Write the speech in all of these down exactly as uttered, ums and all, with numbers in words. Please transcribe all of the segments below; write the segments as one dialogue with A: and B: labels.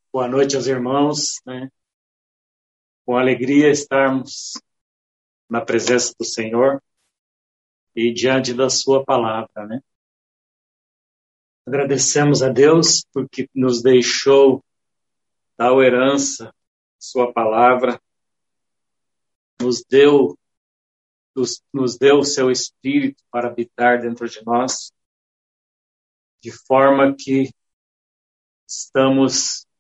A: Boa noite aos irmãos, né? Com alegria estarmos na presença do Senhor e diante da sua palavra, né? Agradecemos a Deus porque nos deixou tal herança, sua palavra, nos deu, nos, nos deu o seu Espírito para habitar dentro de nós, de forma que estamos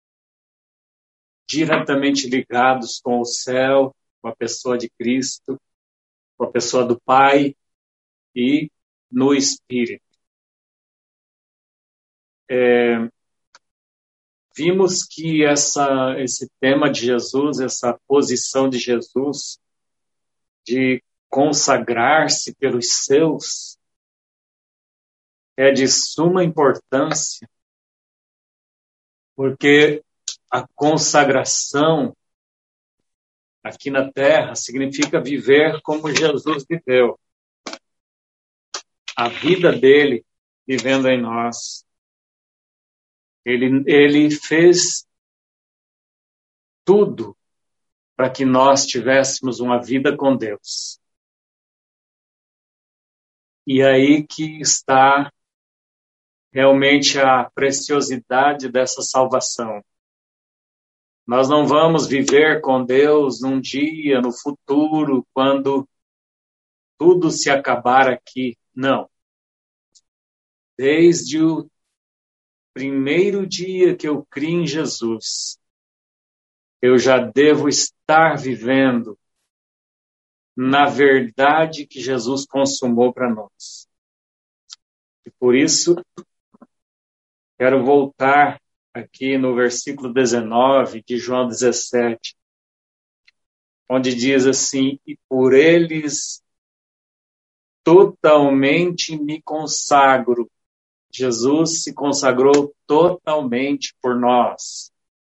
A: diretamente ligados com o céu, com a pessoa de Cristo, com a pessoa do Pai e no Espírito. É, vimos que essa, esse tema de Jesus, essa posição de Jesus, de consagrar-se pelos seus, é de suma importância, porque a consagração aqui na Terra significa viver como Jesus viveu. A vida dele vivendo em nós. Ele, ele fez tudo para que nós tivéssemos uma vida com Deus. E aí que está realmente a preciosidade dessa salvação. Nós não vamos viver com Deus num dia, no futuro, quando tudo se acabar aqui. Não. Desde o primeiro dia que eu criei em Jesus, eu já devo estar vivendo na verdade que Jesus consumou para nós. E por isso, quero voltar aqui no versículo dezenove de João dezessete, onde diz assim: e por eles totalmente me consagro. Jesus se consagrou totalmente por nós.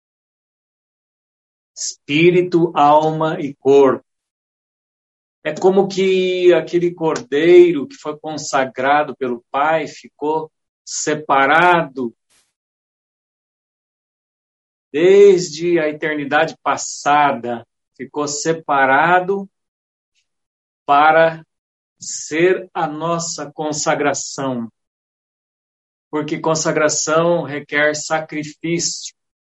A: Espírito, alma e corpo. É como que aquele cordeiro que foi consagrado pelo Pai ficou separado desde a eternidade passada, ficou separado para ser a nossa consagração. Porque consagração requer sacrifício.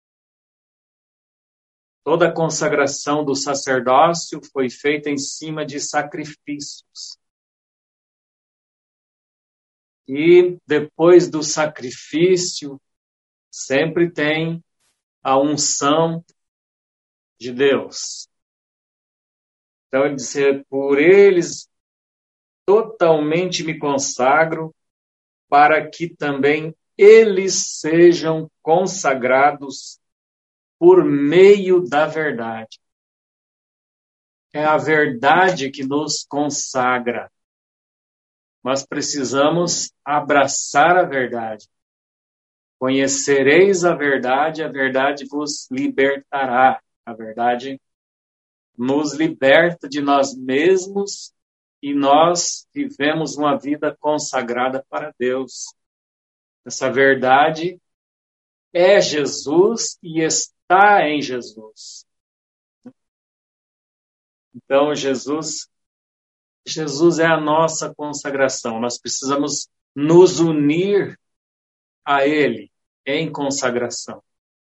A: Toda a consagração do sacerdócio foi feita em cima de sacrifícios. E depois do sacrifício, sempre tem a unção de Deus. Então ele disse: por eles totalmente me consagro, para que também eles sejam consagrados por meio da verdade. É a verdade que nos consagra. Nós precisamos abraçar a verdade. Conhecereis a verdade, a verdade vos libertará. A verdade nos liberta de nós mesmos e nós vivemos uma vida consagrada para Deus. Essa verdade é Jesus e está em Jesus. Então, Jesus, Jesus é a nossa consagração. Nós precisamos nos unir a Ele em consagração.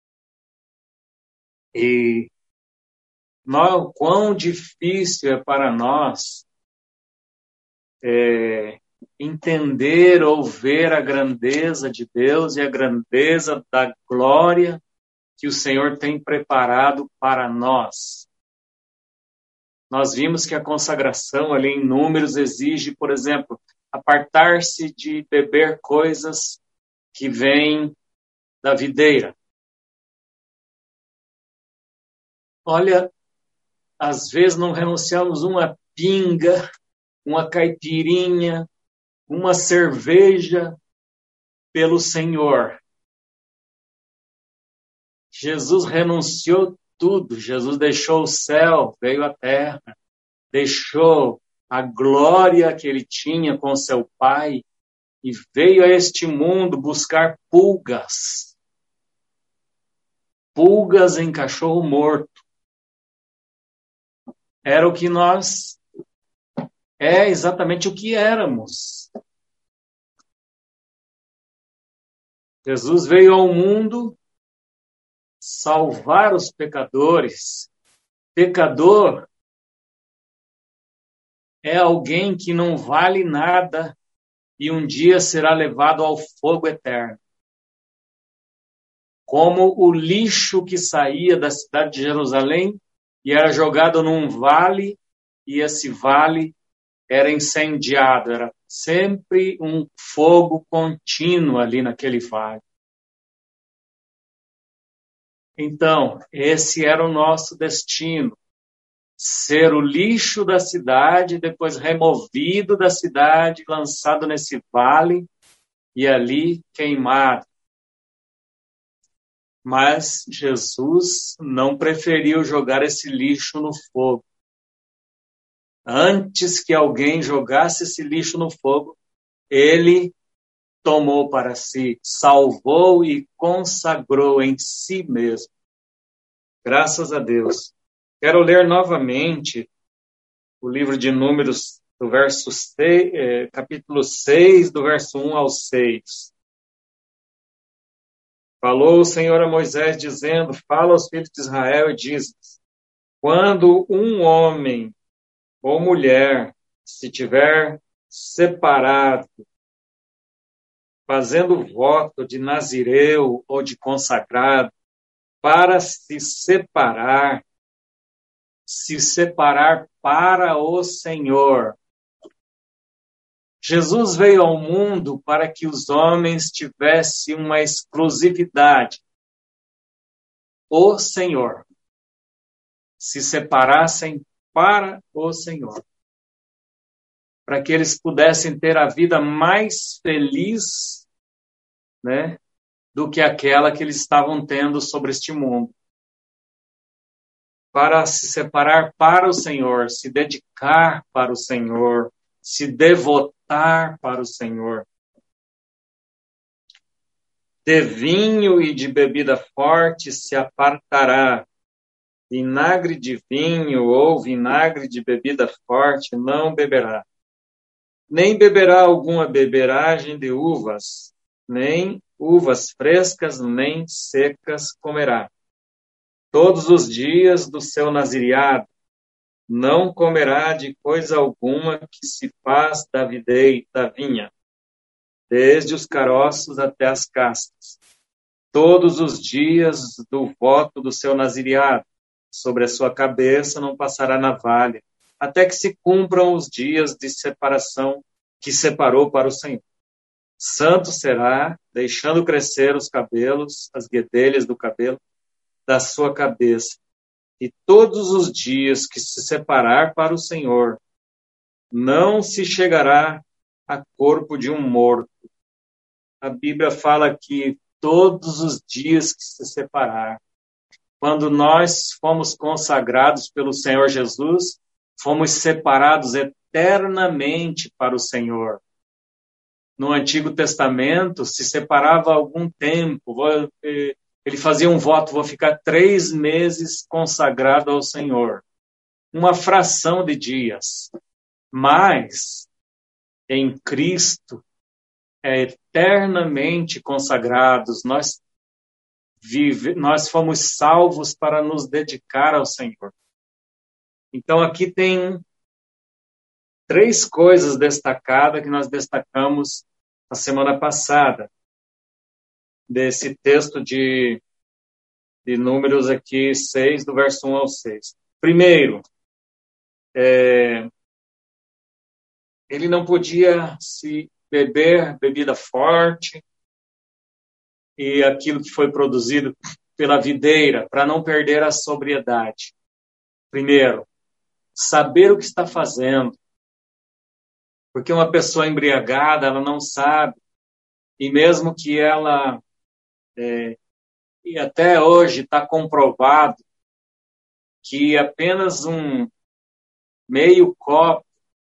A: E nós, quão difícil é para nós é, entender ou ver a grandeza de Deus e a grandeza da glória que o Senhor tem preparado para nós. Nós vimos que a consagração ali em Números exige, por exemplo, apartar-se de beber coisas que vêm da videira. Olha, às vezes não renunciamos uma pinga, uma caipirinha, uma cerveja pelo Senhor. Jesus renunciou tudo. Jesus deixou o céu, veio à terra, deixou a glória que ele tinha com seu Pai e veio a este mundo buscar pulgas pulgas em cachorro morto. Era o que nós, é exatamente o que éramos. Jesus veio ao mundo salvar os pecadores. Pecador é alguém que não vale nada e um dia será levado ao fogo eterno. Como o lixo que saía da cidade de Jerusalém e era jogado num vale, e esse vale era incendiado, era sempre um fogo contínuo ali naquele vale. Então, esse era o nosso destino, ser o lixo da cidade, depois removido da cidade, lançado nesse vale e ali queimado. Mas Jesus não preferiu jogar esse lixo no fogo. Antes que alguém jogasse esse lixo no fogo, ele tomou para si, salvou e consagrou em si mesmo. Graças a Deus. Quero ler novamente o livro de Números, do verso seis, eh, capítulo seis, do verso um ao seis. Falou o Senhor a Moisés, dizendo, fala aos filhos de Israel e diz, quando um homem ou mulher se tiver separado, fazendo voto de nazireu ou de consagrado, para se separar, se separar para o Senhor. Jesus veio ao mundo para que os homens tivessem uma exclusividade. O Senhor. Se separassem para o Senhor. Para que eles pudessem ter a vida mais feliz, né, do que aquela que eles estavam tendo sobre este mundo. Para se separar para o Senhor, se dedicar para o Senhor, se devotar para o Senhor. De vinho e de bebida forte se apartará. Vinagre de vinho ou vinagre de bebida forte não beberá. Nem beberá alguma beberagem de uvas, nem uvas frescas, nem secas comerá. Todos os dias do seu nazireado, não comerá de coisa alguma que se faz da videira, da vinha, desde os caroços até as cascas. Todos os dias do voto do seu nazireado, sobre a sua cabeça não passará navalha, até que se cumpram os dias de separação que separou para o Senhor. Santo será, deixando crescer os cabelos, as guedelhas do cabelo, da sua cabeça. E todos os dias que se separar para o Senhor, não se chegará a corpo de um morto. A Bíblia fala que todos os dias que se separar. Quando nós fomos consagrados pelo Senhor Jesus, fomos separados eternamente para o Senhor. No Antigo Testamento, se separava algum tempo. Ele fazia um voto, vou ficar três meses consagrado ao Senhor. Uma fração de dias. Mas, em Cristo, é eternamente consagrados. Nós, vive, nós fomos salvos para nos dedicar ao Senhor. Então, aqui tem três coisas destacadas que nós destacamos na semana passada. Desse texto de, de Números aqui, seis, do verso um ao seis. Primeiro, é, ele não podia se beber bebida forte e aquilo que foi produzido pela videira, para não perder a sobriedade. Primeiro, saber o que está fazendo. Porque uma pessoa embriagada, ela não sabe. E mesmo que ela... É, e até hoje está comprovado que apenas um meio copo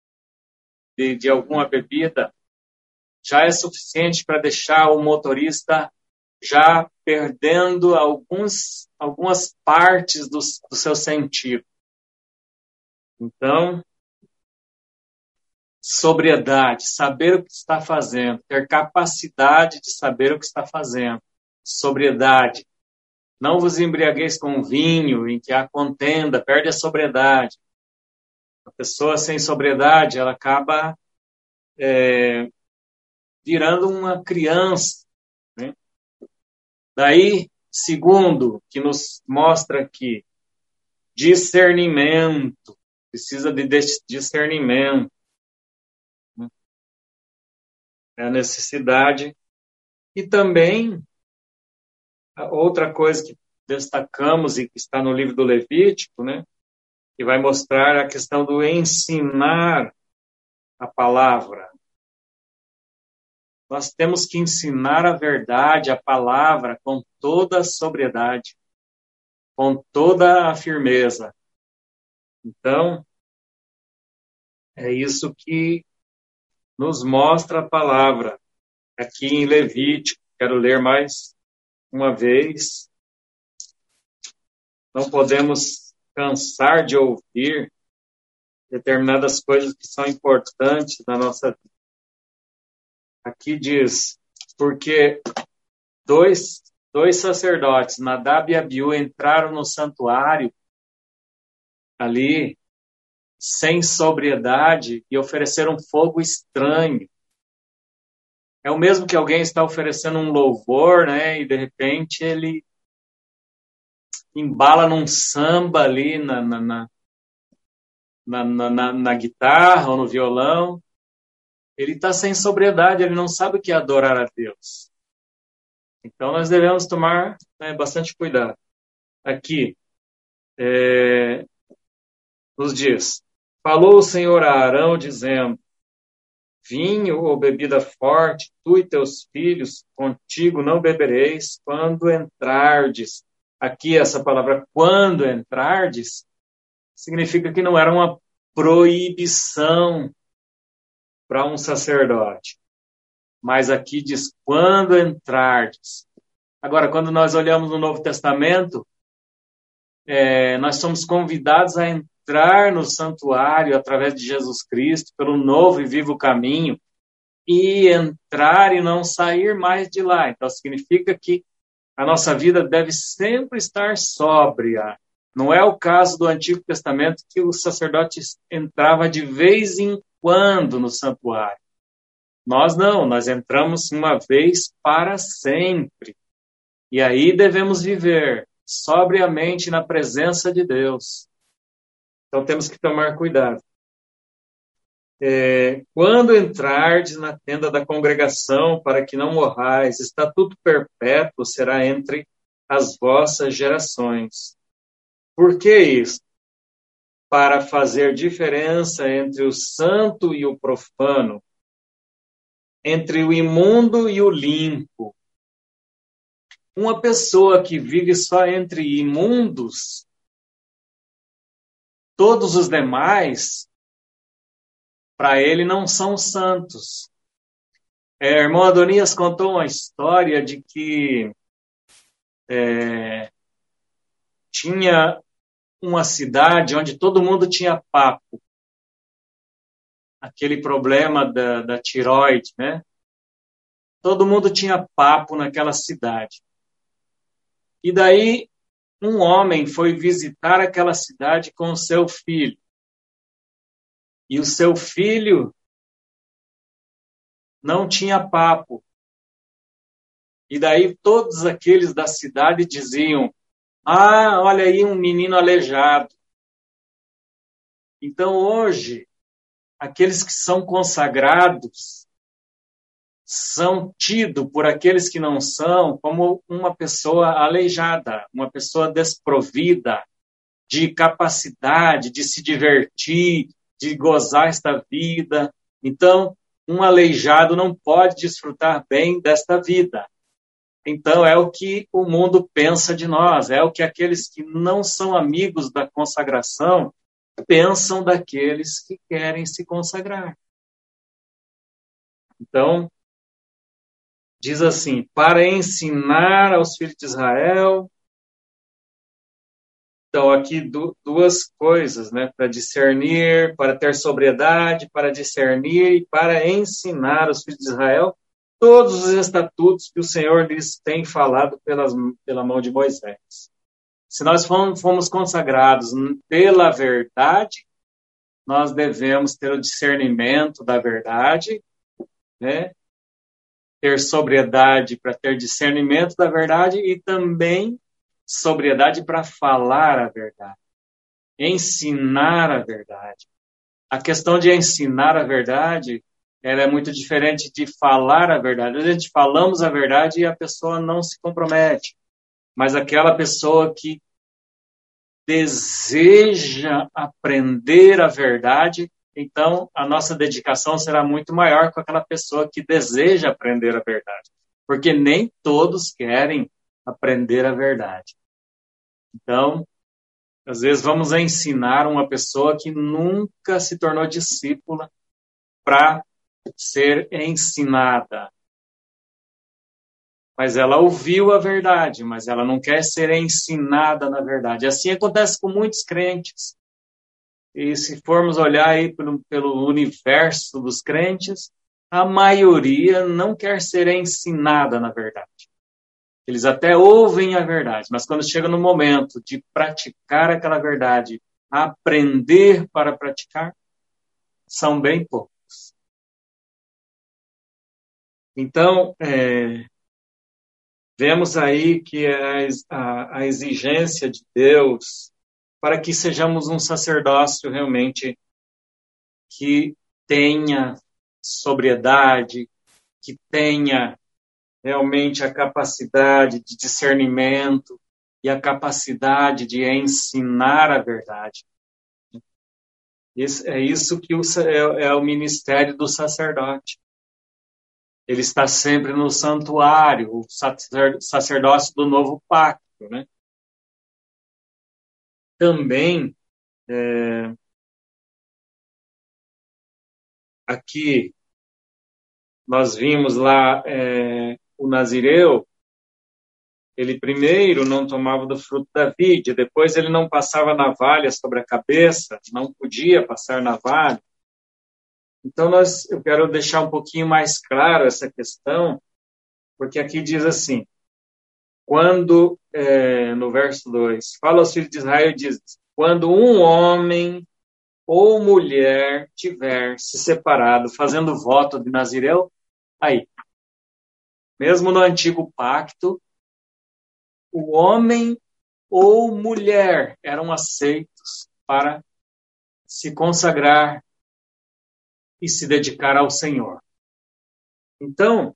A: de, de alguma bebida já é suficiente para deixar o motorista já perdendo alguns, algumas partes do, do seu sentido. Então, sobriedade, saber o que está fazendo, ter capacidade de saber o que está fazendo. Sobriedade. Não vos embriagueis com vinho, em que há contenda, perde a sobriedade. A pessoa sem sobriedade, ela acaba é, virando uma criança, né? Daí, segundo, que nos mostra aqui, discernimento. Precisa de discernimento. É a necessidade. E também, outra coisa que destacamos e que está no livro do Levítico, né, que vai mostrar a questão do ensinar a palavra. Nós temos que ensinar a verdade, a palavra, com toda a sobriedade, com toda a firmeza. Então, é isso que nos mostra a palavra. Aqui em Levítico, quero ler mais uma vez. Não podemos cansar de ouvir determinadas coisas que são importantes na nossa vida. Aqui diz, porque dois, dois sacerdotes, Nadab e Abiú, entraram no santuário ali sem sobriedade e ofereceram fogo estranho. É o mesmo que alguém está oferecendo um louvor, né, e de repente ele embala num samba ali na, na, na, na, na, na guitarra ou no violão. Ele está sem sobriedade, ele não sabe o que é adorar a Deus. Então nós devemos tomar, né, bastante cuidado. Aqui, é, nos diz, falou o Senhor a Arão, dizendo, vinho ou bebida forte, tu e teus filhos, contigo não bebereis quando entrardes. Aqui essa palavra, quando entrardes, significa que não era uma proibição para um sacerdote. Mas aqui diz, quando entrardes. Agora, quando nós olhamos no Novo Testamento, é, nós somos convidados a entrar no santuário através de Jesus Cristo, pelo novo e vivo caminho, e entrar e não sair mais de lá. Então, significa que a nossa vida deve sempre estar sóbria. Não é o caso do Antigo Testamento, que o sacerdote entrava de vez em quando no santuário. Nós não, nós entramos uma vez para sempre. E aí devemos viver sobriamente na presença de Deus. Então temos que tomar cuidado. É, quando entrardes na tenda da congregação, para que não morrais, estatuto perpétuo será entre as vossas gerações. Por que isso? Para fazer diferença entre o santo e o profano, entre o imundo e o limpo. Uma pessoa que vive só entre imundos, todos os demais, para ele não são santos. É, irmão Adonias contou uma história de que é, tinha uma cidade onde todo mundo tinha papo. Aquele problema da, da tireoide, né? Todo mundo tinha papo naquela cidade. E daí, um homem foi visitar aquela cidade com o seu filho. E o seu filho não tinha papo. E daí, todos aqueles da cidade diziam, ah, olha aí um menino aleijado. Então, hoje, aqueles que são consagrados são tidos por aqueles que não são como uma pessoa aleijada, uma pessoa desprovida de capacidade de se divertir, de gozar esta vida. Então, um aleijado não pode desfrutar bem desta vida. Então, é o que o mundo pensa de nós, é o que aqueles que não são amigos da consagração pensam daqueles que querem se consagrar. Então, diz assim, para ensinar aos filhos de Israel. Então, aqui du- duas coisas, né? Para discernir, para ter sobriedade, para discernir e para ensinar aos filhos de Israel todos os estatutos que o Senhor lhes tem falado pelas, pela mão de Moisés. Se nós fomos, fomos consagrados pela verdade, nós devemos ter o discernimento da verdade, né? Ter sobriedade para ter discernimento da verdade e também sobriedade para falar a verdade, ensinar a verdade. A questão de ensinar a verdade, ela é muito diferente de falar a verdade. A gente falamos a verdade e a pessoa não se compromete, mas aquela pessoa que deseja aprender a verdade, então a nossa dedicação será muito maior com aquela pessoa que deseja aprender a verdade, porque nem todos querem aprender a verdade. Então, às vezes vamos ensinar uma pessoa que nunca se tornou discípula para ser ensinada. Mas ela ouviu a verdade, mas ela não quer ser ensinada na verdade. Assim acontece com muitos crentes. E se formos olhar aí pelo, pelo universo dos crentes, a maioria não quer ser ensinada na verdade. Eles até ouvem a verdade, mas quando chega no momento de praticar aquela verdade, aprender para praticar, são bem poucos. Então, é, vemos aí que a, a, a exigência de Deus para que sejamos um sacerdócio realmente que tenha sobriedade, que tenha realmente a capacidade de discernimento e a capacidade de ensinar a verdade. Isso, é isso que o, é, é o ministério do sacerdote. Ele está sempre no santuário, o sacerdócio do novo pacto, né? Também, é, aqui, nós vimos lá é, o nazireu, ele primeiro não tomava do fruto da vide, depois ele não passava navalha sobre a cabeça, não podia passar navalha. Então, nós, eu quero deixar um pouquinho mais claro essa questão, porque aqui diz assim, quando, é, no verso dois, fala aos filhos de Israel e diz, quando um homem ou mulher tiver se separado, fazendo voto de nazireu, aí, mesmo no antigo pacto, o homem ou mulher eram aceitos para se consagrar e se dedicar ao Senhor. Então,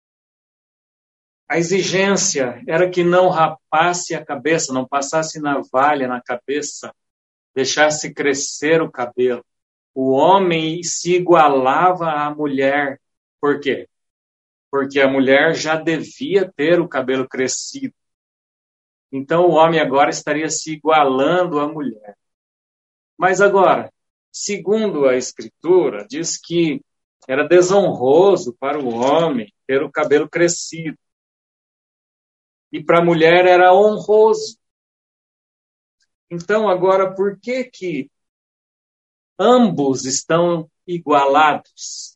A: a exigência era que não rapasse a cabeça, não passasse navalha na cabeça, deixasse crescer o cabelo. O homem se igualava à mulher. Por quê? Porque a mulher já devia ter o cabelo crescido. Então, o homem agora estaria se igualando à mulher. Mas agora, segundo a Escritura, diz que era desonroso para o homem ter o cabelo crescido. E para a mulher era honroso. Então, agora, por que que ambos estão igualados?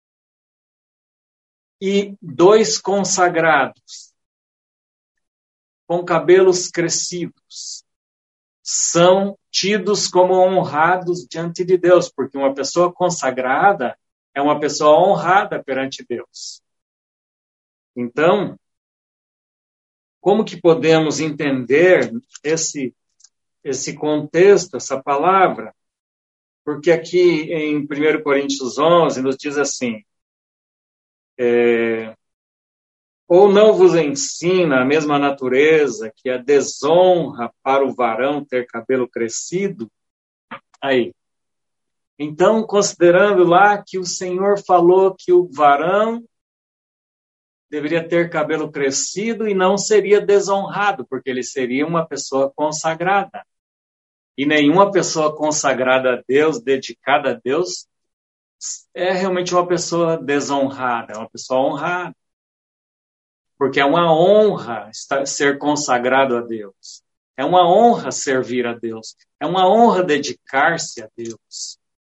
A: E dois consagrados, com cabelos crescidos, são tidos como honrados diante de Deus, porque uma pessoa consagrada é uma pessoa honrada perante Deus. Então, como que podemos entender esse, esse contexto, essa palavra? Porque aqui em primeiro Coríntios onze nos diz assim, é, ou não vos ensina a mesma natureza que a desonra para o varão ter cabelo crescido? Aí. Então, considerando lá que o Senhor falou que o varão deveria ter cabelo crescido e não seria desonrado, porque ele seria uma pessoa consagrada. E nenhuma pessoa consagrada a Deus, dedicada a Deus, é realmente uma pessoa desonrada, é uma pessoa honrada. Porque é uma honra estar, ser consagrado a Deus. É uma honra servir a Deus. É uma honra dedicar-se a Deus.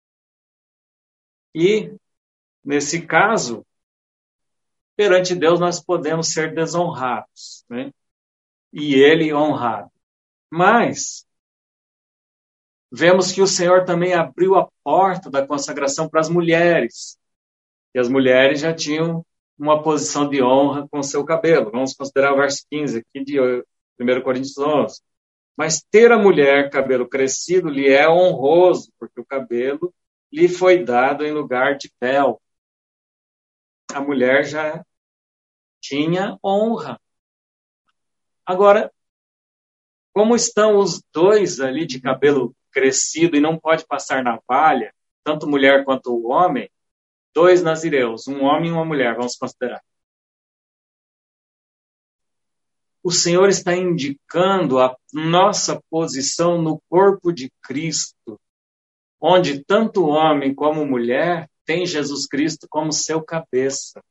A: E, nesse caso, perante Deus nós podemos ser desonrados, né? E Ele honrado. Mas vemos que o Senhor também abriu a porta da consagração para as mulheres. E as mulheres já tinham uma posição de honra com o seu cabelo. Vamos considerar o verso quinze aqui de primeira Coríntios onze. Mas ter a mulher cabelo crescido lhe é honroso, porque o cabelo lhe foi dado em lugar de véu. A mulher já tinha honra. Agora, como estão os dois ali de cabelo crescido e não pode passar navalha, tanto mulher quanto o homem, dois nazireus, um homem e uma mulher, vamos considerar. O Senhor está indicando a nossa posição no corpo de Cristo, onde tanto homem como mulher tem Jesus Cristo como seu cabeça.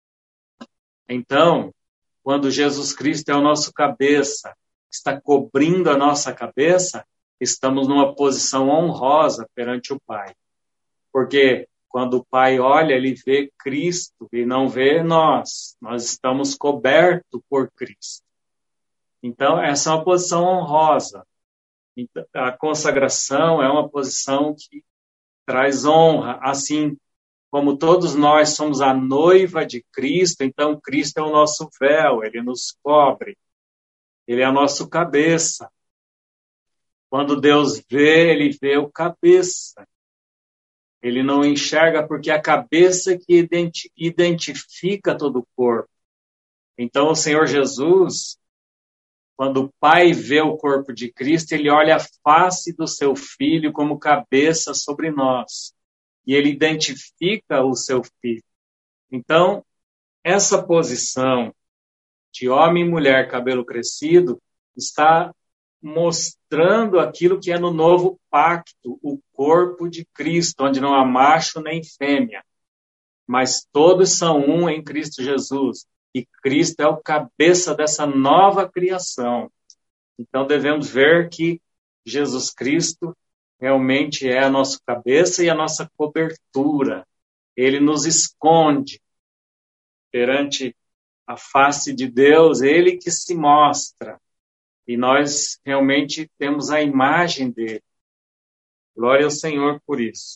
A: Então, quando Jesus Cristo é o nosso cabeça, está cobrindo a nossa cabeça, estamos numa posição honrosa perante o Pai. Porque quando o Pai olha, ele vê Cristo e não vê nós. Nós estamos cobertos por Cristo. Então, essa é uma posição honrosa. A consagração é uma posição que traz honra, assim como todos nós somos a noiva de Cristo, então Cristo é o nosso véu, ele nos cobre, ele é o nosso cabeça. Quando Deus vê, ele vê o cabeça. Ele não enxerga porque é a cabeça que identifica todo o corpo. Então o Senhor Jesus, quando o Pai vê o corpo de Cristo, ele olha a face do seu Filho como cabeça sobre nós. E ele identifica o seu Filho. Então, essa posição de homem e mulher, cabelo crescido, está mostrando aquilo que é no novo pacto, o corpo de Cristo, onde não há macho nem fêmea, mas todos são um em Cristo Jesus. E Cristo é o cabeça dessa nova criação. Então devemos ver que Jesus Cristo realmente é a nossa cabeça e a nossa cobertura. Ele nos esconde perante a face de Deus, ele que se mostra. E nós realmente temos a imagem dele. Glória ao Senhor por isso.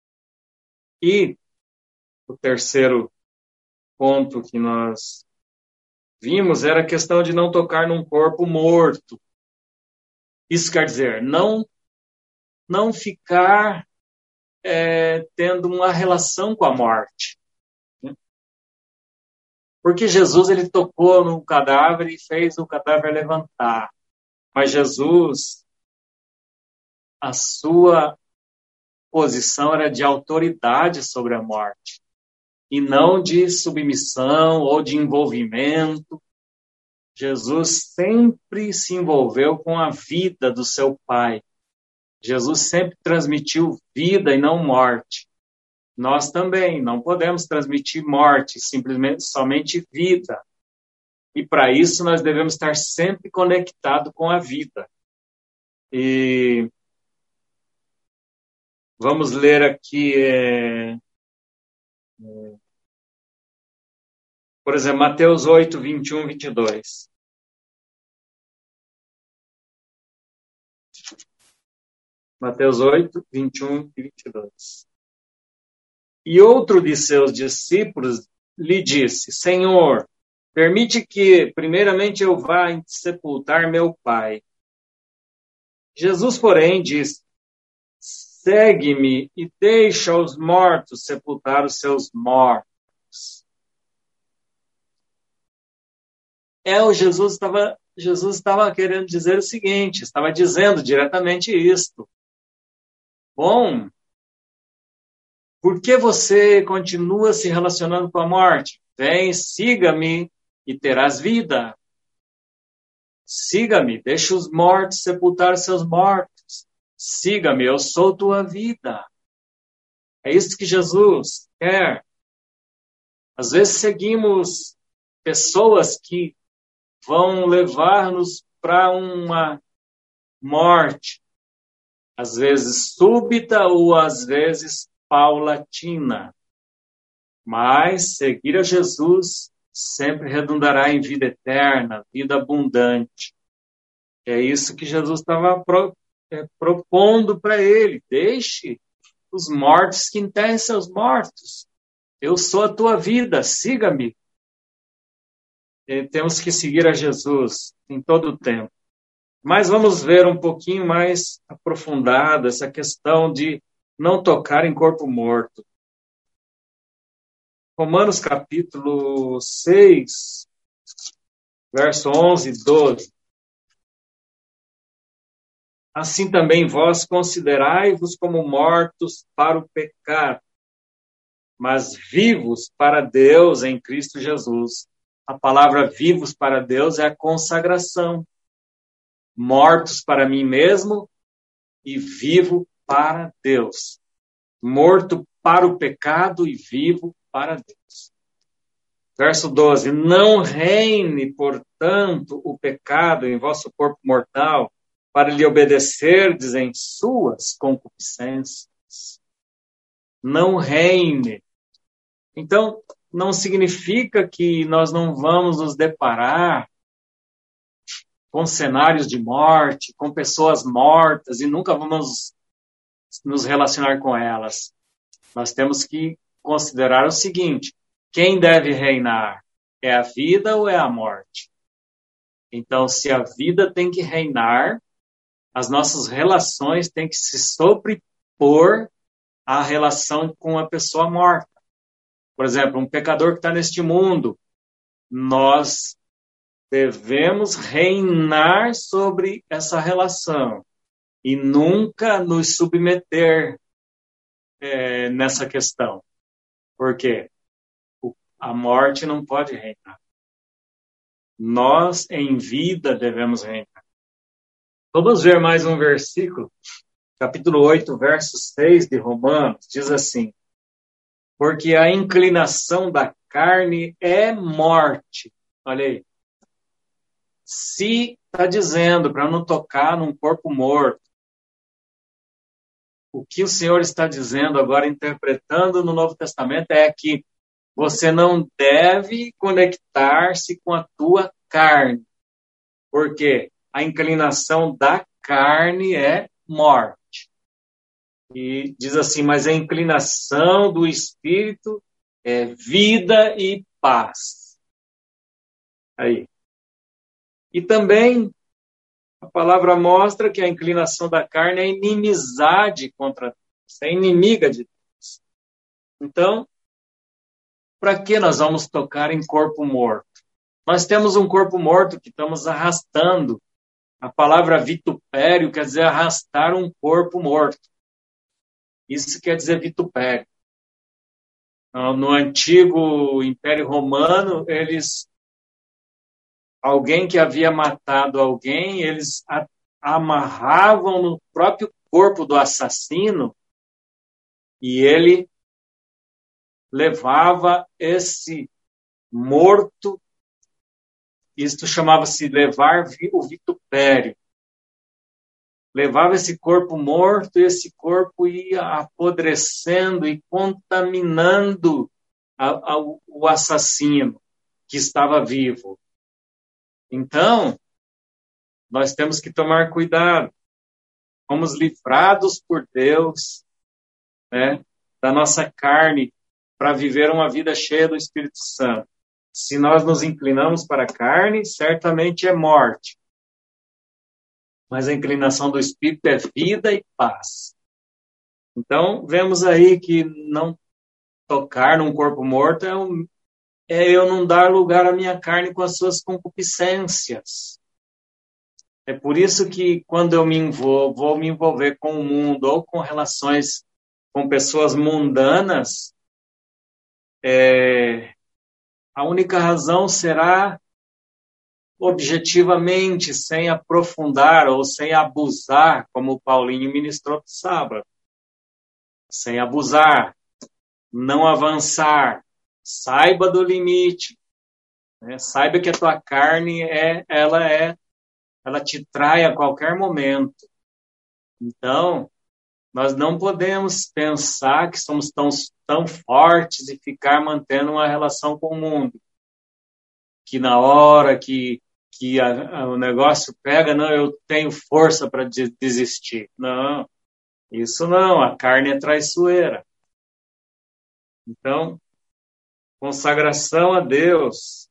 A: E o terceiro ponto que nós vimos era a questão de não tocar num corpo morto. Isso quer dizer, não, não ficar é, tendo uma relação com a morte. Porque Jesus ele tocou no cadáver e fez o cadáver levantar. Mas Jesus, a sua posição era de autoridade sobre a morte. E não de submissão ou de envolvimento. Jesus sempre se envolveu com a vida do seu Pai. Jesus sempre transmitiu vida e não morte. Nós também não podemos transmitir morte, simplesmente somente vida. E para isso nós devemos estar sempre conectados com a vida. E vamos ler aqui, é, é, por exemplo, Mateus oito, vinte e um, vinte e dois. Mateus oito, vinte e um e vinte e dois. E outro de seus discípulos lhe disse: Senhor, permite que primeiramente eu vá sepultar meu pai. Jesus, porém, disse: segue-me e deixa os mortos sepultar os seus mortos. É, o Jesus estava Jesus estava querendo dizer o seguinte, estava dizendo diretamente isto. Bom, por que você continua se relacionando com a morte? Vem, siga-me e terás vida. Siga-me, deixa os mortos sepultar os seus mortos. Siga-me, eu sou tua vida. É isso que Jesus quer. Às vezes seguimos pessoas que vão levar-nos para uma morte, às vezes súbita ou às vezes paulatina. Mas seguir a Jesus sempre redundará em vida eterna, vida abundante. É isso que Jesus estava pro, é, propondo para ele. Deixe os mortos que enterrem seus mortos. Eu sou a tua vida, siga-me. E temos que seguir a Jesus em todo o tempo. Mas vamos ver um pouquinho mais aprofundado essa questão de não tocar em corpo morto. Romanos capítulo seis, verso onze e doze. Assim também vós considerai-vos como mortos para o pecado, mas vivos para Deus em Cristo Jesus. A palavra vivos para Deus é a consagração. Mortos para mim mesmo e vivo para Deus. Morto para o pecado e vivo para Deus. Verso doze. Não reine, portanto, o pecado em vosso corpo mortal, para lhe obedecerdes em suas concupiscências. Não reine. Então, não significa que nós não vamos nos deparar com cenários de morte, com pessoas mortas, e nunca vamos nos relacionar com elas. Nós temos que considerar o seguinte: quem deve reinar? É a vida ou é a morte? Então, se a vida tem que reinar, as nossas relações têm que se sobrepor à relação com a pessoa morta. Por exemplo, um pecador que está neste mundo, nós devemos reinar sobre essa relação e nunca nos submeter é, nessa questão. Por quê? A morte não pode reinar. Nós, em vida, devemos reinar. Vamos ver mais um versículo. Capítulo oito, verso seis de Romanos, diz assim: porque a inclinação da carne é morte. Olha aí. Se está dizendo para não tocar num corpo morto, o que o Senhor está dizendo agora, interpretando no Novo Testamento, é que você não deve conectar-se com a tua carne. Porque a inclinação da carne é morte. E diz assim, mas a inclinação do Espírito é vida e paz. Aí. E também a palavra mostra que a inclinação da carne é inimizade contra Deus, é inimiga de Deus. Então, para que nós vamos tocar em corpo morto? Nós temos um corpo morto que estamos arrastando. A palavra vitupério quer dizer arrastar um corpo morto. Isso quer dizer vitupério. No antigo Império Romano, eles... alguém que havia matado alguém, eles amarravam no próprio corpo do assassino e ele levava esse morto, isto chamava-se levar o vitupério. Levava esse corpo morto e esse corpo ia apodrecendo e contaminando a, a, o assassino que estava vivo. Então, nós temos que tomar cuidado. Fomos livrados por Deus, né, da nossa carne para viver uma vida cheia do Espírito Santo. Se nós nos inclinamos para a carne, certamente é morte. Mas a inclinação do Espírito é vida e paz. Então, vemos aí que não tocar num corpo morto é um é eu não dar lugar à minha carne com as suas concupiscências. É por isso que quando eu me envolvo, vou me envolver com o mundo ou com relações com pessoas mundanas, é, a única razão será objetivamente, sem aprofundar ou sem abusar, como o Paulinho ministrou no sábado. Sem abusar, não avançar, saiba do limite. né? Saiba que a tua carne é, ela é, ela te trai a qualquer momento. Então, nós não podemos pensar que somos tão, tão fortes e ficar mantendo uma relação com o mundo. Que na hora que, que a, a, o negócio pega, não, eu tenho força para de, desistir. Não, isso não, a carne é traiçoeira. Então, consagração a Deus.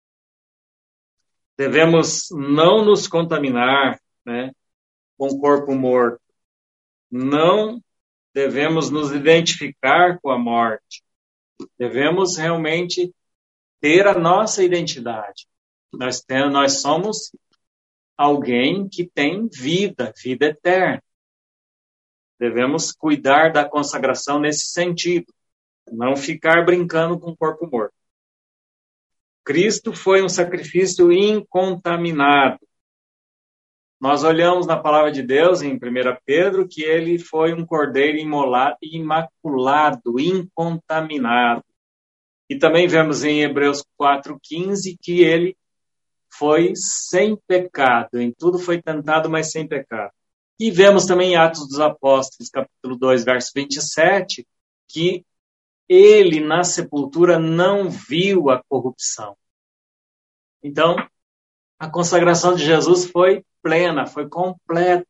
A: Devemos não nos contaminar, né, com o corpo morto. Não devemos nos identificar com a morte. Devemos realmente ter a nossa identidade. Nós, temos, nós somos alguém que tem vida, vida eterna. Devemos cuidar da consagração nesse sentido. Não ficar brincando com o corpo morto. Cristo foi um sacrifício incontaminado. Nós olhamos na palavra de Deus, em primeira Pedro, que ele foi um cordeiro imolado, imaculado, incontaminado. E também vemos em Hebreus quatro, quinze, que ele foi sem pecado. Em tudo foi tentado, mas sem pecado. E vemos também em Atos dos Apóstolos, capítulo dois, verso vinte e sete, que ele, na sepultura, não viu a corrupção. Então, a consagração de Jesus foi plena, foi completa.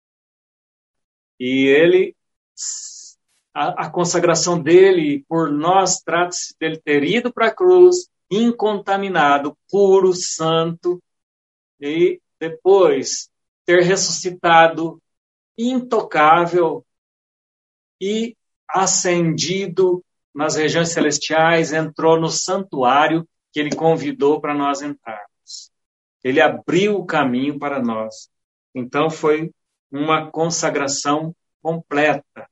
A: E ele, a, a consagração dele por nós, trata-se dele ter ido para a cruz, incontaminado, puro, santo, e depois ter ressuscitado, intocável, e ascendido nas regiões celestiais, entrou no santuário que ele convidou para nós entrarmos. Ele abriu o caminho para nós. Então foi uma consagração completa.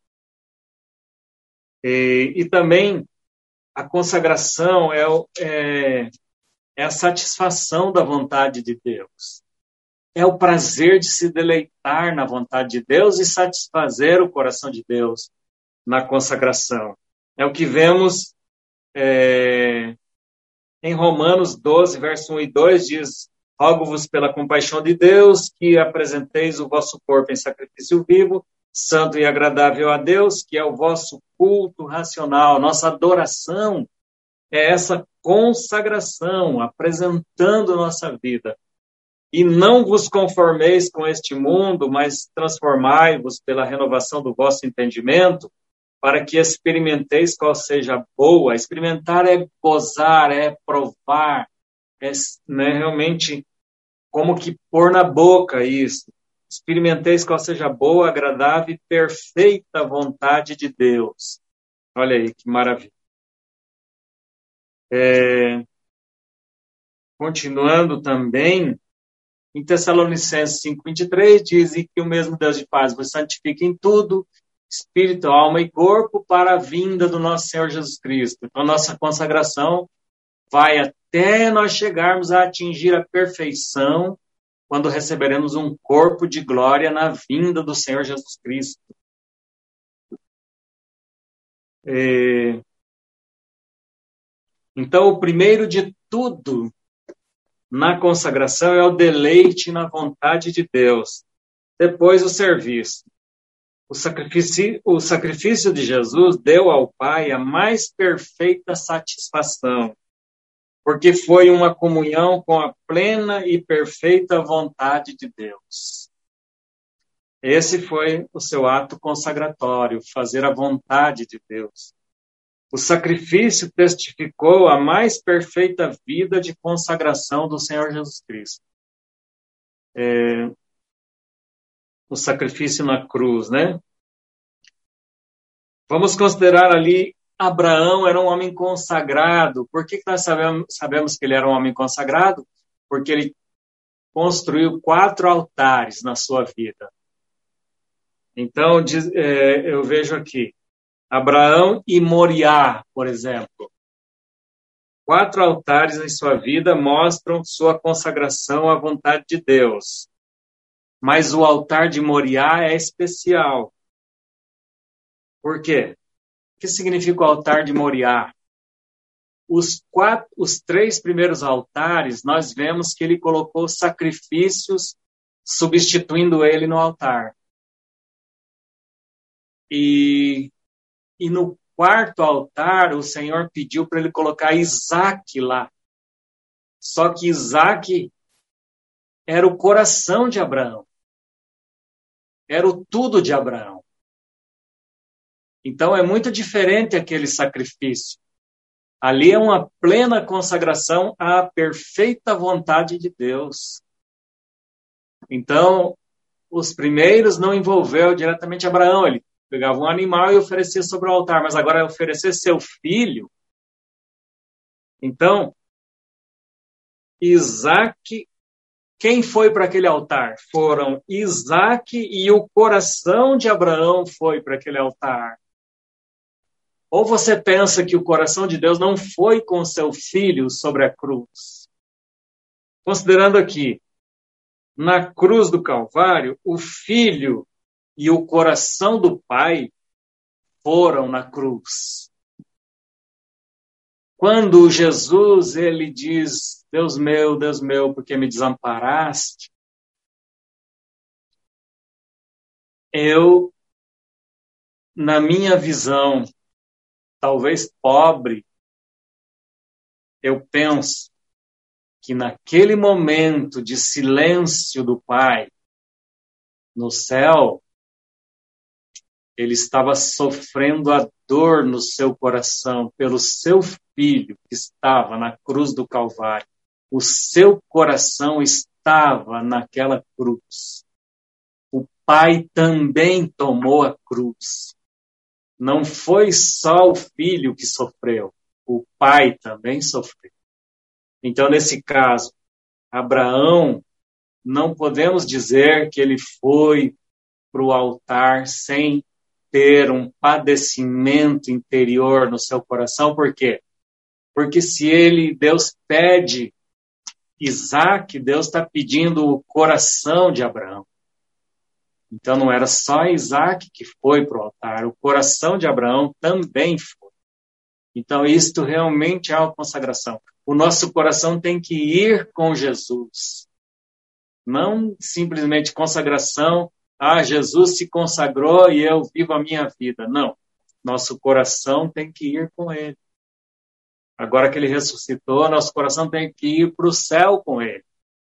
A: E, e também a consagração é, é, é a satisfação da vontade de Deus. É o prazer de se deleitar na vontade de Deus e satisfazer o coração de Deus na consagração. É o que vemos é, em Romanos doze, verso um e dois, diz: rogo-vos pela compaixão de Deus que apresenteis o vosso corpo em sacrifício vivo, santo e agradável a Deus, que é o vosso culto racional. Nossa adoração é essa consagração, apresentando nossa vida. E não vos conformeis com este mundo, mas transformai-vos pela renovação do vosso entendimento, para que experimenteis qual seja a boa. Experimentar é gozar, é provar, é, né, realmente como que pôr na boca isso. Experimenteis qual seja a boa, agradável e perfeita vontade de Deus. Olha aí, que maravilha. É, continuando também, em Tessalonicenses cinco, vinte e três, diz que o mesmo Deus de paz vos santifique em tudo, espírito, alma e corpo, para a vinda do nosso Senhor Jesus Cristo. Então, nossa consagração vai até nós chegarmos a atingir a perfeição, quando receberemos um corpo de glória na vinda do Senhor Jesus Cristo. É... Então, o primeiro de tudo na consagração é o deleite na vontade de Deus. Depois, o serviço. O sacrifício, o sacrifício de Jesus deu ao Pai a mais perfeita satisfação, porque foi uma comunhão com a plena e perfeita vontade de Deus. Esse foi o seu ato consagratório, fazer a vontade de Deus. O sacrifício testificou a mais perfeita vida de consagração do Senhor Jesus Cristo. É, o sacrifício na cruz, né? Vamos considerar ali, Abraão era um homem consagrado. Por que, que nós sabemos, sabemos que ele era um homem consagrado? Porque ele construiu quatro altares na sua vida. Então, diz, é, eu vejo aqui, Abraão e Moriá, por exemplo. Quatro altares em sua vida mostram sua consagração à vontade de Deus. Mas o altar de Moriá é especial. Por quê? O que significa o altar de Moriá? os, quatro, os três primeiros altares, nós vemos que ele colocou sacrifícios substituindo ele no altar. E, e no quarto altar, o Senhor pediu para ele colocar Isaac lá. Só que Isaac era o coração de Abraão. Era o tudo de Abraão. Então é muito diferente aquele sacrifício. Ali é uma plena consagração à perfeita vontade de Deus. Então, os primeiros não envolveu diretamente Abraão. Ele pegava um animal e oferecia sobre o altar, mas agora é oferecer seu filho. Então, Isaac, quem foi para aquele altar? Foram Isaac e o coração de Abraão foi para aquele altar. Ou você pensa que o coração de Deus não foi com seu filho sobre a cruz? Considerando aqui, na cruz do Calvário, o filho e o coração do pai foram na cruz. Quando Jesus, ele diz, Deus meu, Deus meu, por que me desamparaste? Eu, na minha visão, talvez pobre, eu penso que naquele momento de silêncio do Pai, no céu, ele estava sofrendo a dor no seu coração pelo seu filho que estava na cruz do Calvário. O seu coração estava naquela cruz. O Pai também tomou a cruz. Não foi só o filho que sofreu, o Pai também sofreu. Então, nesse caso, Abraão, não podemos dizer que ele foi para o altar sem ter um padecimento interior no seu coração. Por quê? Porque se ele, Deus pede Isaac, Deus está pedindo o coração de Abraão. Então não era só Isaac que foi para o altar, o coração de Abraão também foi. Então isto realmente é uma consagração. O nosso coração tem que ir com Jesus. Não simplesmente consagração, ah, Jesus se consagrou e eu vivo a minha vida. Não. Nosso coração tem que ir com ele. Agora que ele ressuscitou, nosso coração tem que ir para o céu com ele.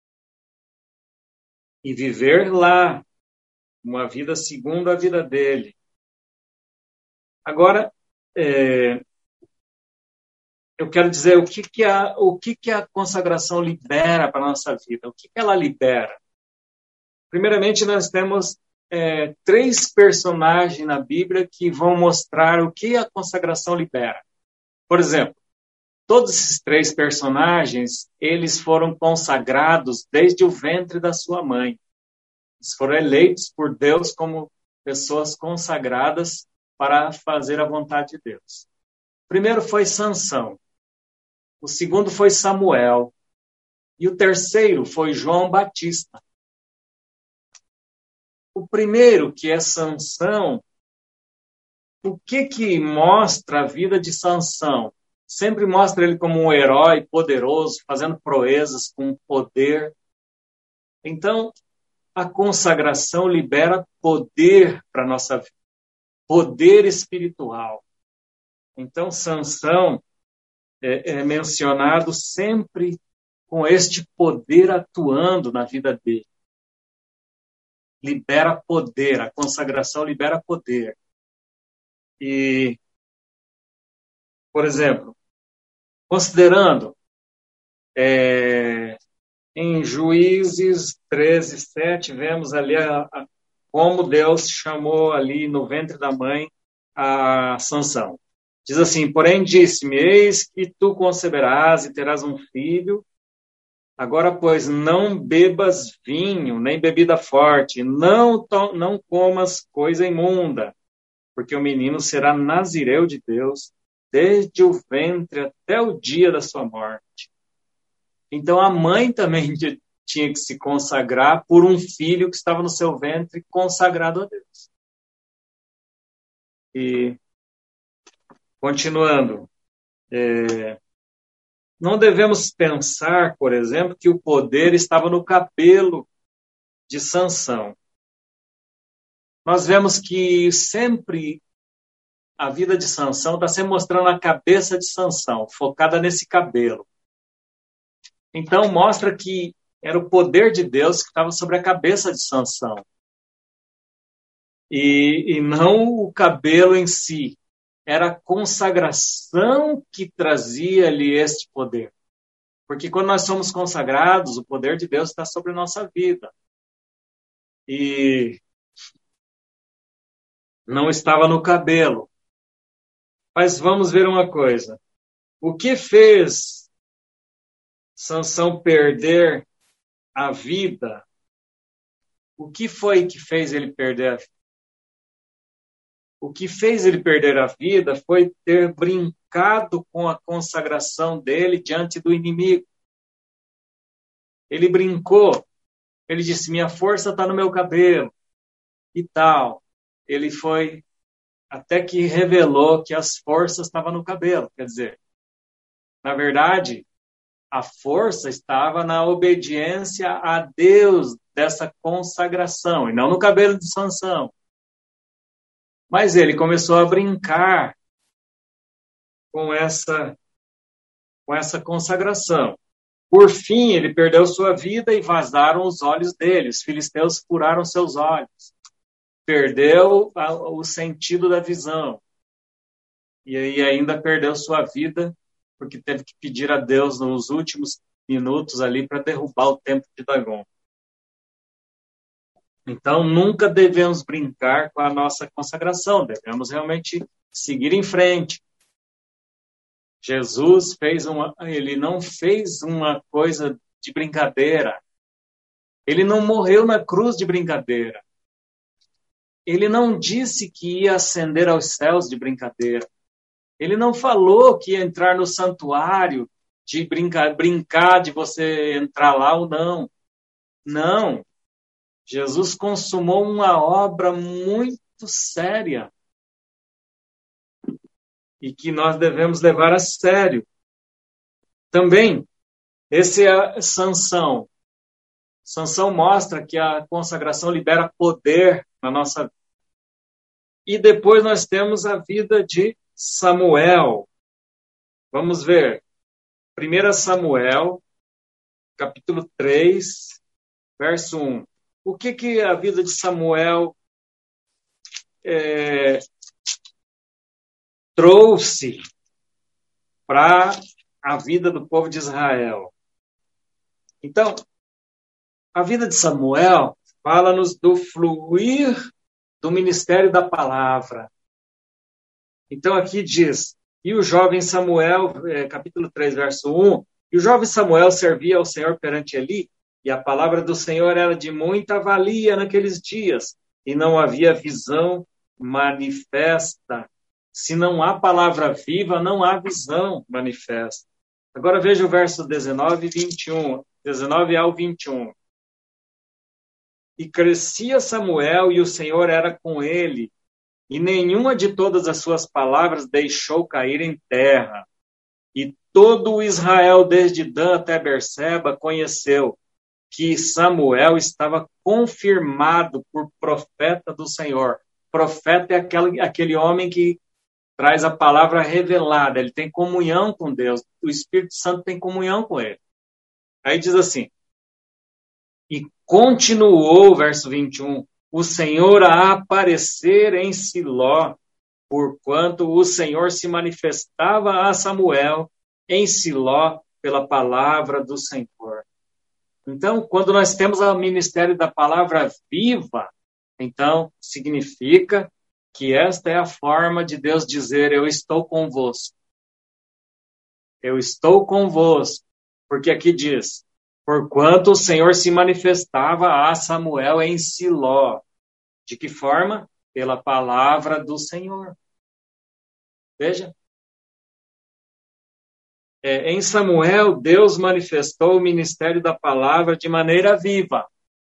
A: E viver lá uma vida segundo a vida dele. Agora, é, eu quero dizer o que, que, a, o que, que a consagração libera para a nossa vida. O que, que ela libera? Primeiramente, nós temos é, três personagens na Bíblia que vão mostrar o que a consagração libera. Por exemplo, todos esses três personagens, eles foram consagrados desde o ventre da sua mãe. Eles foram eleitos por Deus como pessoas consagradas para fazer a vontade de Deus. O primeiro foi Sansão. O segundo foi Samuel. E o terceiro foi João Batista. O primeiro, que é Sansão, o que que mostra a vida de Sansão? Sempre mostra ele como um herói poderoso, fazendo proezas com poder. Então, a consagração libera poder para a nossa vida. Poder espiritual. Então, Sansão é, é mencionado sempre com este poder atuando na vida dele. Libera poder, a consagração libera poder. E, por exemplo, considerando é, em Juízes treze, sete, vemos ali a, a, como Deus chamou ali no ventre da mãe a Sansão. Diz assim, porém disse-me, eis que tu conceberás e terás um filho. Agora, pois, não bebas vinho, nem bebida forte, não, to- não comas coisa imunda, porque o menino será nazireu de Deus, desde o ventre até o dia da sua morte. Então, a mãe também de- tinha que se consagrar por um filho que estava no seu ventre, consagrado a Deus. E, continuando, é, Não devemos pensar, por exemplo, que o poder estava no cabelo de Sansão. Nós vemos que sempre a vida de Sansão está sempre mostrando a cabeça de Sansão, focada nesse cabelo. Então mostra que era o poder de Deus que estava sobre a cabeça de Sansão. E, e não o cabelo em si. Era a consagração que trazia-lhe este poder. Porque quando nós somos consagrados, o poder de Deus está sobre a nossa vida. E não estava no cabelo. Mas vamos ver uma coisa. O que fez Sansão perder a vida? O que foi que fez ele perder a vida? O que fez ele perder a vida foi ter brincado com a consagração dele diante do inimigo. Ele brincou. Ele disse, minha força está no meu cabelo. E tal. Ele foi até que revelou que as forças estavam no cabelo. Quer dizer, na verdade, a força estava na obediência a Deus dessa consagração, e não no cabelo de Sansão. Mas ele começou a brincar com essa, com essa consagração. Por fim, ele perdeu sua vida e vazaram os olhos dele. Os filisteus furaram seus olhos. Perdeu a, o sentido da visão. E aí ainda perdeu sua vida, porque teve que pedir a Deus nos últimos minutos ali para derrubar o templo de Dagon. Então, nunca devemos brincar com a nossa consagração. Devemos realmente seguir em frente. Jesus fez uma, ele não fez uma coisa de brincadeira. Ele não morreu na cruz de brincadeira. Ele não disse que ia ascender aos céus de brincadeira. Ele não falou que ia entrar no santuário de brincar, brincar de você entrar lá ou não. Não. Jesus consumou uma obra muito séria e que nós devemos levar a sério. Também, esse é Sansão. Sansão mostra que a consagração libera poder na nossa vida. E depois nós temos a vida de Samuel. Vamos ver. primeiro Samuel, capítulo três, verso um. O que, que a vida de Samuel é, trouxe para a vida do povo de Israel? Então, a vida de Samuel fala-nos do fluir do ministério da palavra. Então aqui diz, e o jovem Samuel, é, capítulo três, verso um, e o jovem Samuel servia ao Senhor perante Eli, e a palavra do Senhor era de muita valia naqueles dias, e não havia visão manifesta. Se não há palavra viva, não há visão manifesta. Agora veja o verso dezenove e vinte e um, dezenove ao vinte e um. E crescia Samuel, e o Senhor era com ele, e nenhuma de todas as suas palavras deixou cair em terra. E todo o Israel, desde Dan até Berseba, conheceu que Samuel estava confirmado por profeta do Senhor. Profeta é aquele, aquele homem que traz a palavra revelada, ele tem comunhão com Deus, o Espírito Santo tem comunhão com ele. Aí diz assim, e continuou, verso vinte e um, o Senhor a aparecer em Siló, porquanto o Senhor se manifestava a Samuel em Siló pela palavra do Senhor. Então, quando nós temos o ministério da palavra viva, então significa que esta é a forma de Deus dizer, eu estou convosco. Eu estou convosco. Porque aqui diz, porquanto o Senhor se manifestava a Samuel em Siló. De que forma? Pela palavra do Senhor. Veja. É, em Samuel, Deus manifestou o ministério da palavra de maneira viva.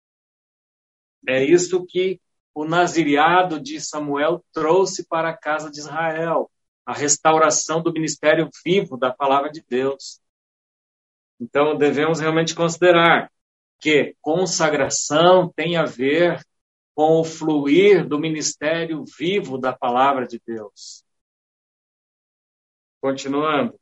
A: É isso que o nazireado de Samuel trouxe para a casa de Israel. A restauração do ministério vivo da palavra de Deus. Então, devemos realmente considerar que consagração tem a ver com o fluir do ministério vivo da palavra de Deus. Continuando.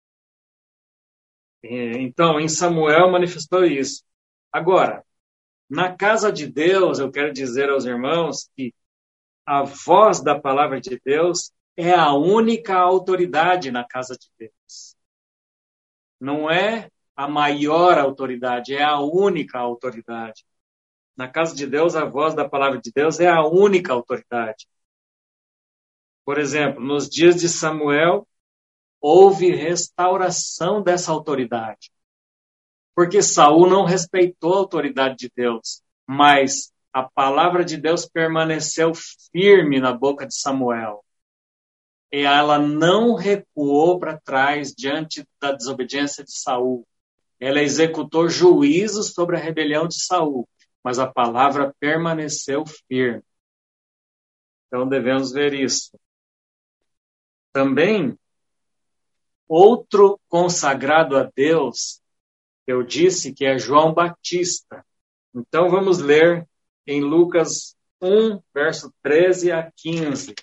A: Então, em Samuel manifestou isso. Agora, na casa de Deus, eu quero dizer aos irmãos que a voz da palavra de Deus é a única autoridade na casa de Deus. Não é a maior autoridade, é a única autoridade. Na casa de Deus, a voz da palavra de Deus é a única autoridade. Por exemplo, nos dias de Samuel, houve restauração dessa autoridade. Porque Saul não respeitou a autoridade de Deus, mas a palavra de Deus permaneceu firme na boca de Samuel. E ela não recuou para trás diante da desobediência de Saul. Ela executou juízos sobre a rebelião de Saul, mas a palavra permaneceu firme. Então devemos ver isso. Também, outro consagrado a Deus, eu disse que é João Batista. Então vamos ler em Lucas um, verso treze a quinze.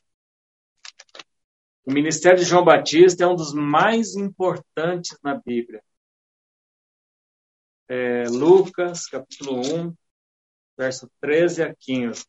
A: O ministério de João Batista é um dos mais importantes na Bíblia. É, Lucas, capítulo um, verso treze a quinze.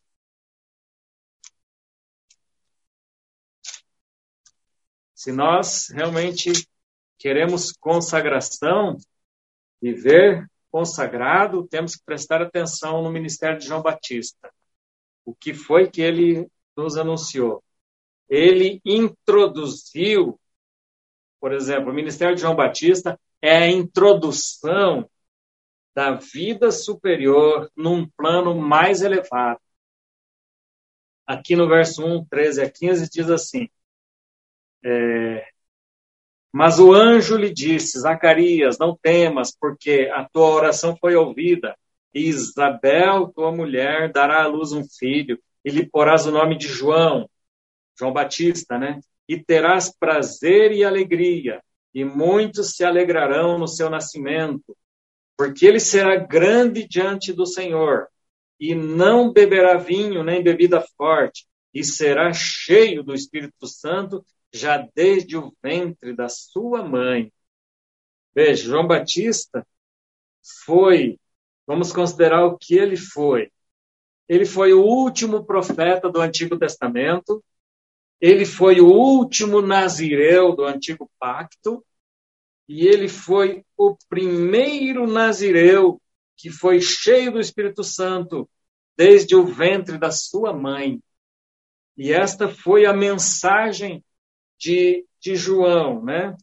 A: Se nós realmente queremos consagração, viver consagrado, temos que prestar atenção no ministério de João Batista. O que foi que ele nos anunciou? Ele introduziu, por exemplo, o ministério de João Batista é a introdução da vida superior num plano mais elevado. Aqui no verso um, treze a quinze, diz assim, é, mas o anjo lhe disse, Zacarias, não temas, porque a tua oração foi ouvida, e Isabel, tua mulher, dará à luz um filho, e lhe porás o nome de João, João Batista, né? E terás prazer e alegria, e muitos se alegrarão no seu nascimento, porque ele será grande diante do Senhor, e não beberá vinho nem bebida forte, e será cheio do Espírito Santo, já desde o ventre da sua mãe. Veja, João Batista foi, vamos considerar o que ele foi. Ele foi o último profeta do Antigo Testamento, ele foi o último nazireu do Antigo Pacto, e ele foi o primeiro nazireu que foi cheio do Espírito Santo desde o ventre da sua mãe. E esta foi a mensagem de, de João, né?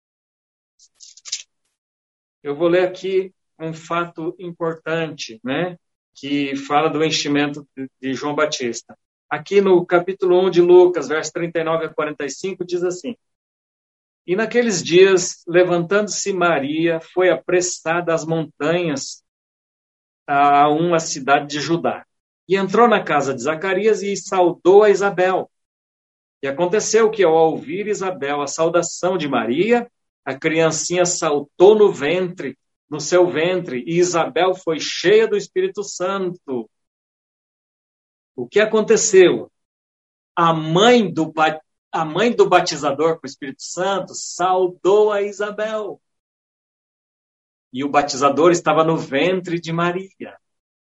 A: Eu vou ler aqui um fato importante, né? Que fala do enchimento de, de João Batista. Aqui no capítulo um de Lucas, versos trinta e nove a quarenta e cinco, diz assim, e naqueles dias, levantando-se Maria, foi apressada às montanhas a uma cidade de Judá. E entrou na casa de Zacarias e saudou a Isabel. E aconteceu que, ao ouvir Isabel a saudação de Maria, a criancinha saltou no ventre, no seu ventre, e Isabel foi cheia do Espírito Santo. O que aconteceu? A mãe do, a mãe do batizador com o Espírito Santo saudou a Isabel. E o batizador estava no ventre de Maria.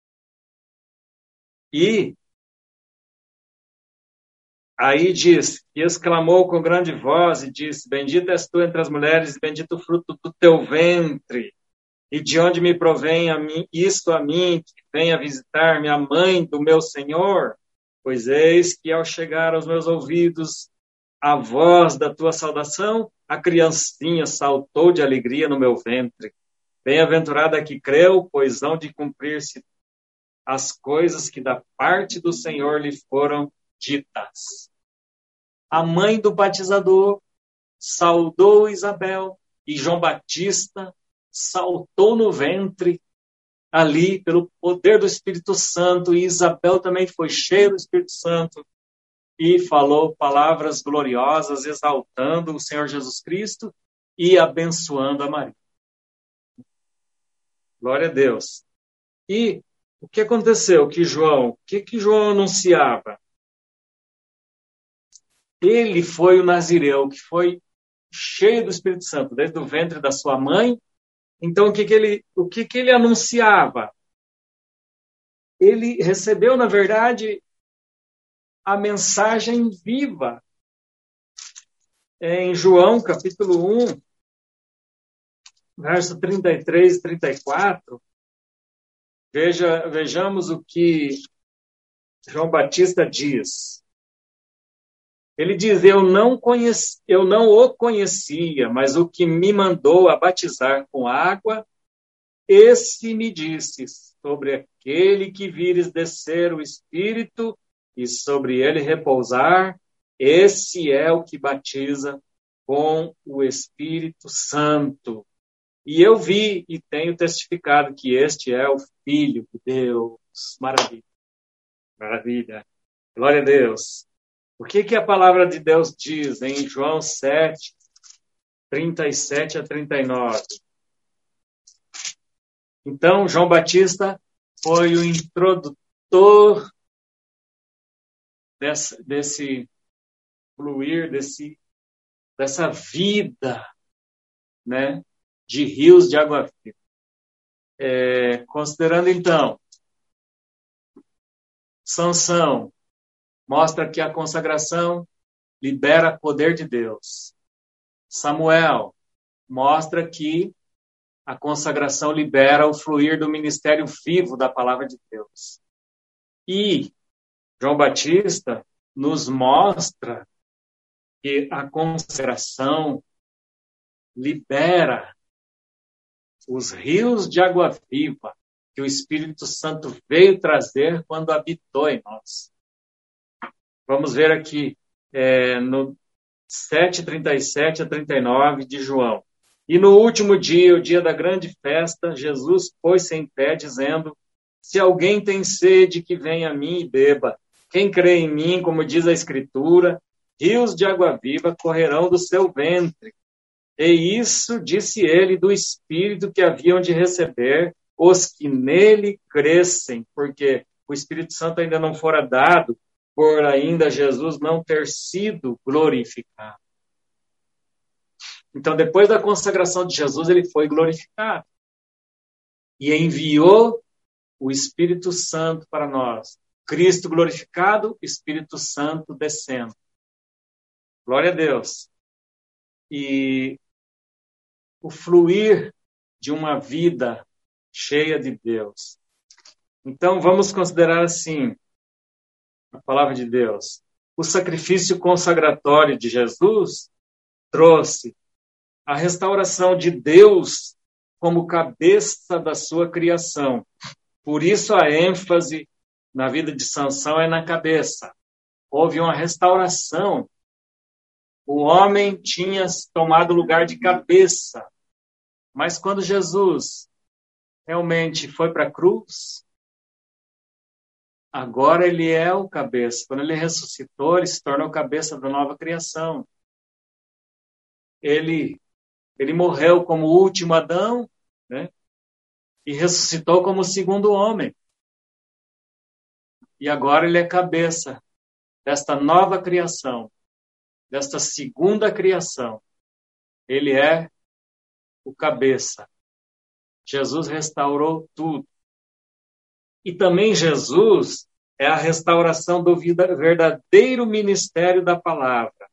A: E aí diz, e exclamou com grande voz e disse, bendita és tu entre as mulheres e bendito o fruto do teu ventre. E de onde me provém a mim, isto a mim, que venha visitar-me a mãe do meu Senhor? Pois eis que ao chegar aos meus ouvidos a voz da tua saudação, a criancinha saltou de alegria no meu ventre. Bem-aventurada que creu, pois hão de cumprir-se as coisas que da parte do Senhor lhe foram ditas. A mãe do batizador saudou Isabel e João Batista saltou no ventre ali pelo poder do Espírito Santo, e Isabel também foi cheia do Espírito Santo e falou palavras gloriosas, exaltando o Senhor Jesus Cristo e abençoando a Maria. Glória a Deus. E o que aconteceu? Que João, o que, que João anunciava? Ele foi o Nazireu, que foi cheio do Espírito Santo, desde o ventre da sua mãe. Então, o que, que, ele, o que, que ele anunciava? Ele recebeu, na verdade, a mensagem viva. Em João, capítulo um, verso trinta e três e trinta e quatro, veja, vejamos o que João Batista diz. Ele diz, eu não, conheci, eu não o conhecia, mas o que me mandou a batizar com água, esse me disse, sobre aquele que vires descer o Espírito e sobre ele repousar, esse é o que batiza com o Espírito Santo. E eu vi e tenho testificado que este é o Filho de Deus. Maravilha. Maravilha. Glória a Deus. O que, que a palavra de Deus diz em João sete, trinta e sete a trinta e nove? Então, João Batista foi o introdutor desse, desse fluir, desse, dessa vida, né, de rios de água viva. É, considerando, então, Sansão, mostra que a consagração libera poder de Deus. Samuel mostra que a consagração libera o fluir do ministério vivo da palavra de Deus. E João Batista nos mostra que a consagração libera os rios de água viva que o Espírito Santo veio trazer quando habitou em nós. Vamos ver aqui é, no sete, trinta e sete a trinta e nove de João. E no último dia, o dia da grande festa, Jesus pôs-se em pé, dizendo, se alguém tem sede, que venha a mim e beba. Quem crê em mim, como diz a Escritura, rios de água viva correrão do seu ventre. E isso disse ele do Espírito que haviam de receber os que nele crescem, porque o Espírito Santo ainda não fora dado, por ainda Jesus não ter sido glorificado. Então, depois da consagração de Jesus, ele foi glorificado. E enviou o Espírito Santo para nós. Cristo glorificado, Espírito Santo descendo. Glória a Deus. E o fluir de uma vida cheia de Deus. Então, vamos considerar assim, a palavra de Deus. O sacrifício consagratório de Jesus trouxe a restauração de Deus como cabeça da sua criação. Por isso a ênfase na vida de Sansão é na cabeça. Houve uma restauração. O homem tinha tomado lugar de cabeça. Mas quando Jesus realmente foi para a cruz, agora ele é o cabeça. Quando ele ressuscitou, ele se tornou cabeça da nova criação. Ele, ele morreu como o último Adão, né? E ressuscitou como o segundo homem. E agora ele é cabeça desta nova criação, desta segunda criação. Ele é o cabeça. Jesus restaurou tudo. E também Jesus é a restauração do verdadeiro ministério da palavra.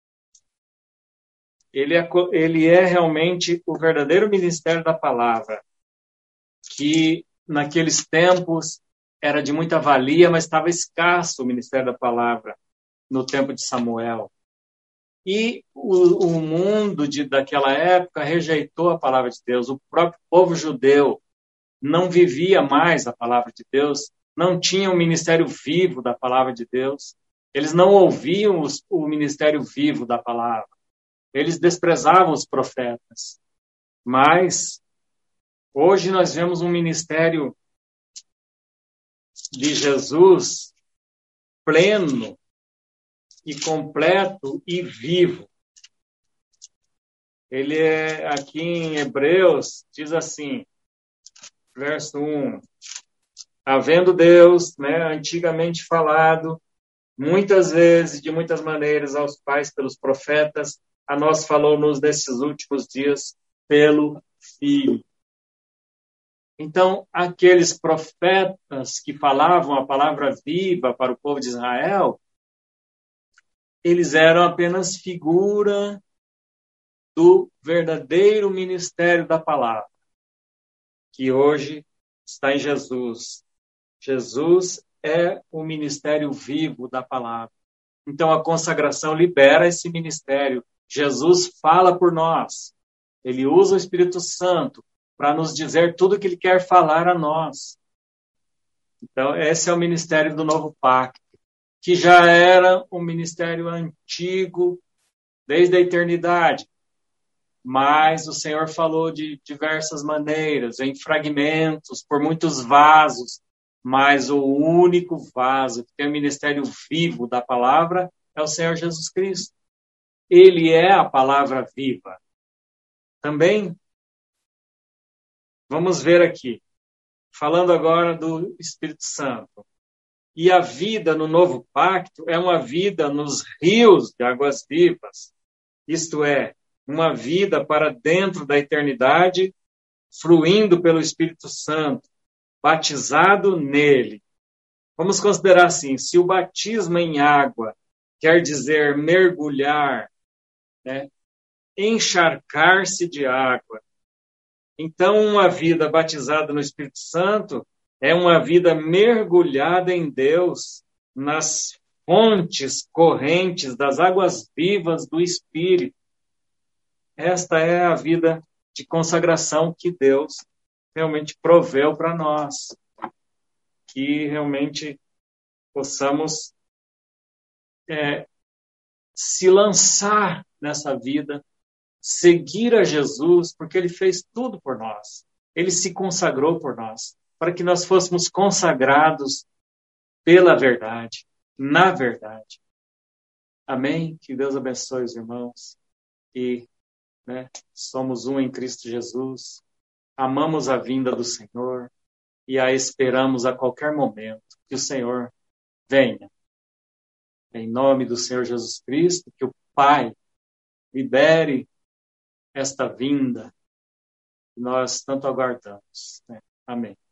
A: Ele é, ele é realmente o verdadeiro ministério da palavra, que naqueles tempos era de muita valia, mas estava escasso o ministério da palavra no tempo de Samuel. E o, o mundo de, daquela época rejeitou a palavra de Deus. O próprio povo judeu não vivia mais a palavra de Deus, não tinha o ministério vivo da palavra de Deus. Eles não ouviam os, o ministério vivo da palavra. Eles desprezavam os profetas. Mas hoje nós vemos um ministério de Jesus pleno e completo e vivo. Ele é, aqui em Hebreus, diz assim, verso um. Havendo Deus, né, antigamente falado, muitas vezes, de muitas maneiras, aos pais pelos profetas, a nós falou-nos nesses últimos dias pelo Filho. Então, aqueles profetas que falavam a palavra viva para o povo de Israel, eles eram apenas figura do verdadeiro ministério da palavra, que hoje está em Jesus. Jesus é o ministério vivo da palavra. Então, a consagração libera esse ministério. Jesus fala por nós. Ele usa o Espírito Santo para nos dizer tudo o que ele quer falar a nós. Então, esse é o ministério do novo pacto, que já era um ministério antigo desde a eternidade. Mas o Senhor falou de diversas maneiras, em fragmentos, por muitos vasos, mas o único vaso que tem o ministério vivo da palavra é o Senhor Jesus Cristo. Ele é a palavra viva. Também, vamos ver aqui, falando agora do Espírito Santo. E a vida no novo pacto é uma vida nos rios de águas vivas. Isto é, uma vida para dentro da eternidade, fluindo pelo Espírito Santo, batizado nele. Vamos considerar assim, se o batismo em água quer dizer mergulhar, né, encharcar-se de água, então uma vida batizada no Espírito Santo é uma vida mergulhada em Deus, nas fontes correntes das águas vivas do Espírito. Esta é a vida de consagração que Deus realmente proveu para nós. Que realmente possamos é, se lançar nessa vida, seguir a Jesus, porque Ele fez tudo por nós. Ele se consagrou por nós, para que nós fôssemos consagrados pela verdade, na verdade. Amém? Que Deus abençoe os irmãos. E né, somos um em Cristo Jesus. Amamos a vinda do Senhor e a esperamos a qualquer momento que o Senhor venha. Em nome do Senhor Jesus Cristo, que o Pai libere esta vinda que nós tanto aguardamos. Né? Amém.